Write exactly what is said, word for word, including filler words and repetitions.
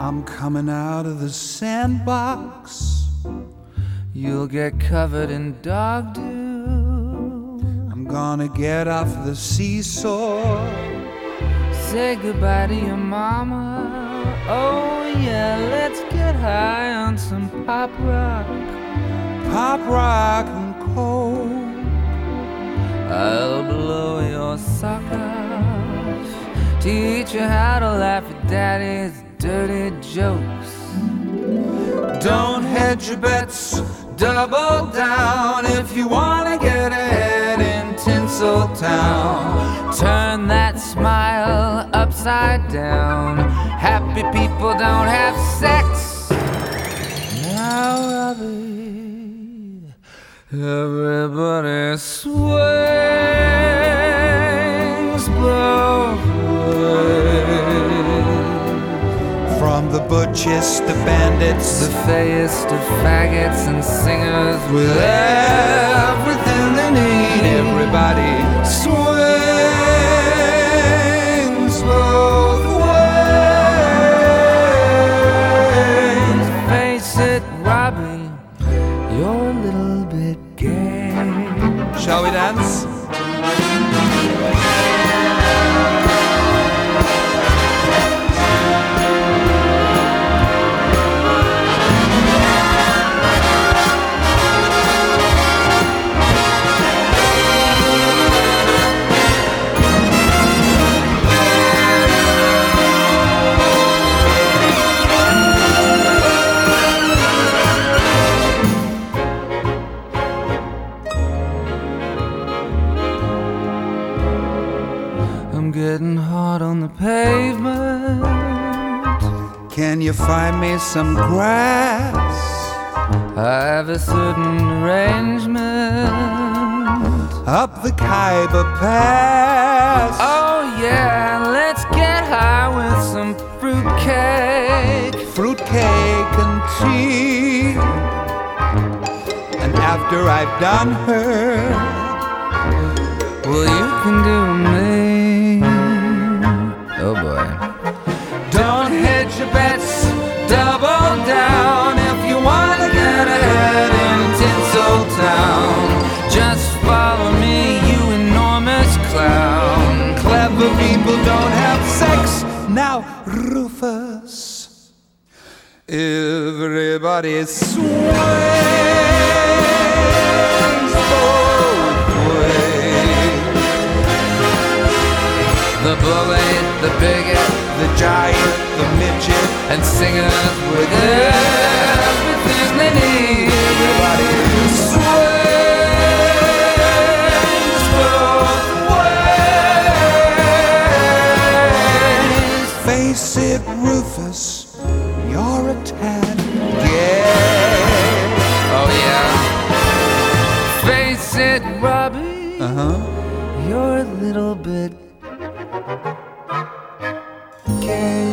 I'm coming out of the sandbox. You'll get covered in dog dew. I'm gonna get off the seesaw. Say goodbye to your mama. Oh yeah, let's get high on some pop rock. Pop rock and coke. I'll blow your sock off. Teach you how to laugh at daddy's dirty jokes. Don't hedge your bets, double down if you wanna get ahead in Tinseltown. Turn that smile upside down. Happy people don't have sex. Now, Robbie, everybody swings both ways. From the butchest of bandits, The fayest of faggots and singers with everything they need, everybody swings both ways. Face it, Robbie, you're a little bit gay. Shall we dance? I'm getting hot on the pavement. Can you find me some grass? I have a certain arrangement. Up the Khyber Pass. Oh yeah, let's get high with some fruitcake. Fruitcake and tea. And after I've done her, Well, you can do me. Oh boy. don't hedge your bets, double down if you wanna get ahead in Tinseltown. Just follow me, you enormous clown. Clever people don't have sex. Now, Rufus, everybody swings both ways. The bully, the bigot, The giant, the midget, and singers with everything they need. everybody swings both ways. Face it, Rufus, you're a tad gay. Oh yeah. Face it, Robbie, Uh-huh. you're a little bit gay.